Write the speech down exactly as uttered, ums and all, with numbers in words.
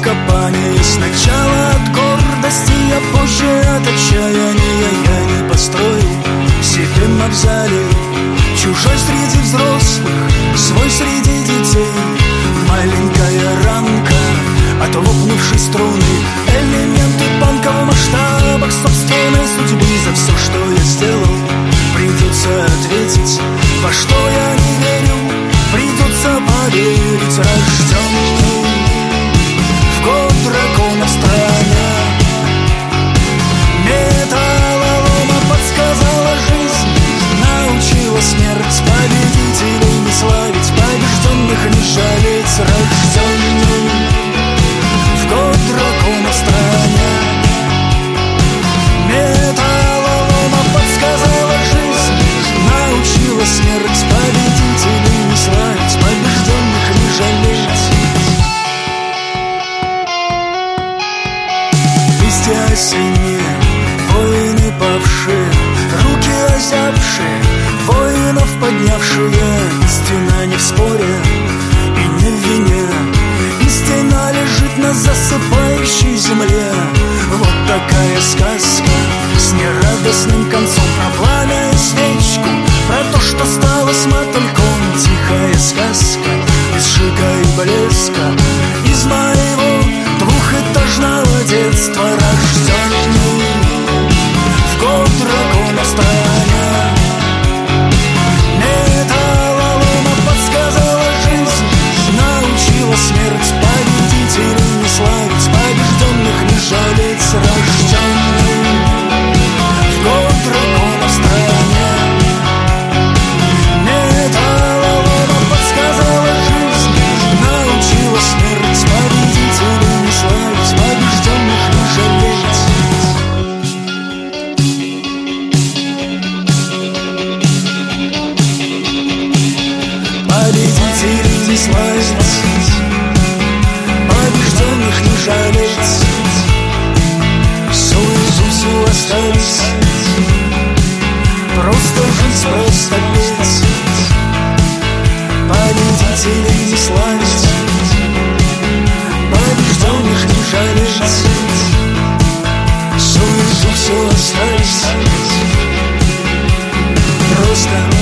самокопание. Сначала от гордости, а позже от отчаяния я не построю себе мавзолей. Чужой среди взрослых, свой среди детей. Маленькая рамка от лопнувшей струны. Элементы банка в масштабах собственной судьбы. За все, что я сделал, придется ответить. Во что я не верю, придется поверить. Рожденный в год дракона в стране металлолома подсказала жизнь, научила смерть победителей не славить, побежденных не жалеть. Рожденный в год дракона в стране металлолома подсказала жизнь, научила смерть победителей не славить, побежденных не жалеть. Листья осенние, воины павшие, руки озябшие, воинов поднявшие. Истина не в споре и не в вине, истина лежит на засыпающей земле. Вот такая сказка с нерадостным концом, про пламя и свечку, про то, что стало с мотыльком. Тихая сказка из шика и блеска, из моего двухэтажного детства. Рожденный в год дракона в стране металлолома подсказала жизнь, научила смерть победителей не славить, побежденных не жалеть. Рожденный в год дракона в стране металлолома подсказала жизнь, научила смерть победителей не славить, побежденных не жалеть. Победителей не славить, побежденных не жалеть. Суету всю оставить, просто жить, просто петь. Победителей не славить, побежденных не жалеть. Суету всю оставить, просто